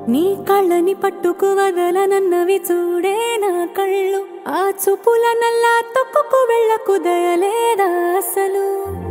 నీ కళ్ళని పట్టుకు వదలనన్నవి చూడే నా కళ్ళు. ఆ చూపుల నల్లా తొక్కుకు వెళ్ళకు దయలేదా అసలు.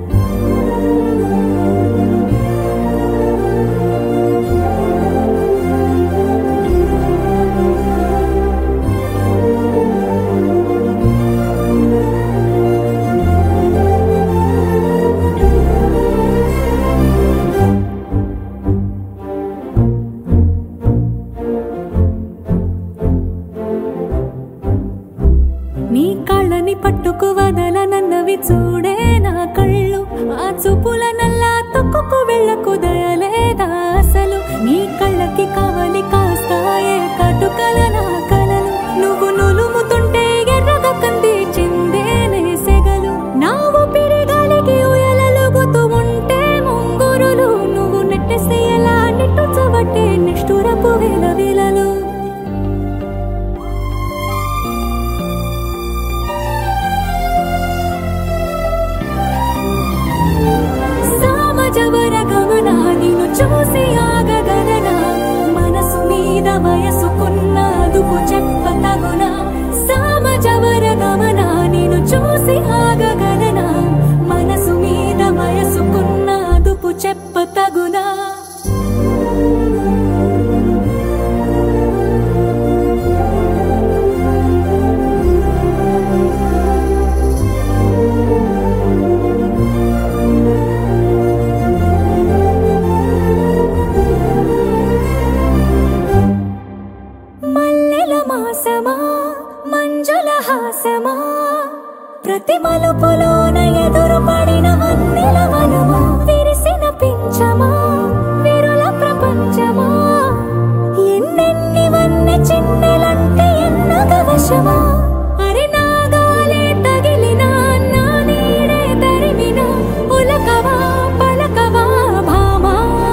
నీ కళ్ళని పట్టుకు వదలనన్నవి చూడే నా కళ్ళు. ఆ చూపుల నల్లా తొక్కుకు వెళ్ళకు దయలేదా అసలు. నీ కళ్ళకి కావాలి కాస్తాయే కటుకల నా కలలు. నువ్వు నులుముతుంటే ఎర్రగా కంది చిందేనే సెగలు. నా ఊపిరి గాలికి ఉయలలుగుతూ ఉంటే ముంగురులు. నువ్వు నెట్టేస్తే ఎలా నిట్టుచబట్టే నిష్ఠురపు విలవిలలు. జవర గమనా నిన్ను చూసి ఆగగలనా. మనసు మీద వయసుకున్న అదుపు చెప్పతగునా. సామజవర గమనా నిన్ను చూసి ఆగగలనా. మనసు మీద వయసుకున్న అదుపు చెప్పతగునా. మాసమా మంజుల హాసమా ప్రతి మలుపులోన ఎదురు పడిన వన్నెల వనమా. విరిసిన పించమా విరుల ప్రపంచమా. ఎన్నెన్ని వన్నె చిన్నెలంటే ఎన్నగవశమా. అరే నాగాలే తగిలినా నా నీడే తరిమినా. ఉలకవా పలకవా భామా.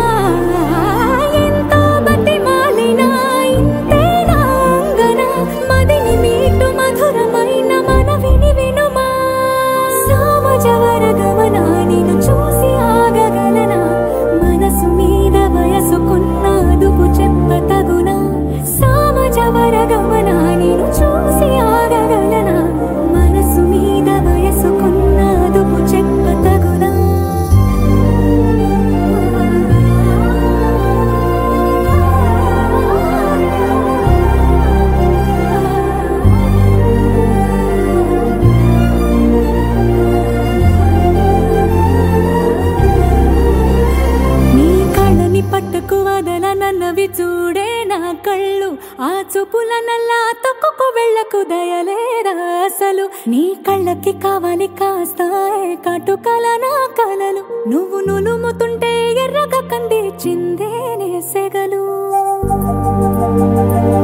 ఎంతో బతి మాలినా ఇంతే మదిని మీటు మధురమైన మనవిని వినుమా. సామజవర గమనా నిన్ను చూసి ఆగగలనా. మనసు మీద వయసుకున్న అదుపు చెప్పతగునా. సామజవర గమనా నిన్ను చూసి ఆగగలనా. మనసు మీద వయసుకున్న అదుపు చెప్పతగునా. పట్టుకు వదలనన్నవి చూడే నా కళ్ళు. ఆ చూపుల నల్లా తొక్కుకు వెళ్ళకు దయలేదా అసలు. నీ కళ్ళకి కావాలి కాస్తాయే కటుకల నా కలలు. నువ్వు నులుముతుంటే ఎర్రగా కంది చిందేనే సెగలు.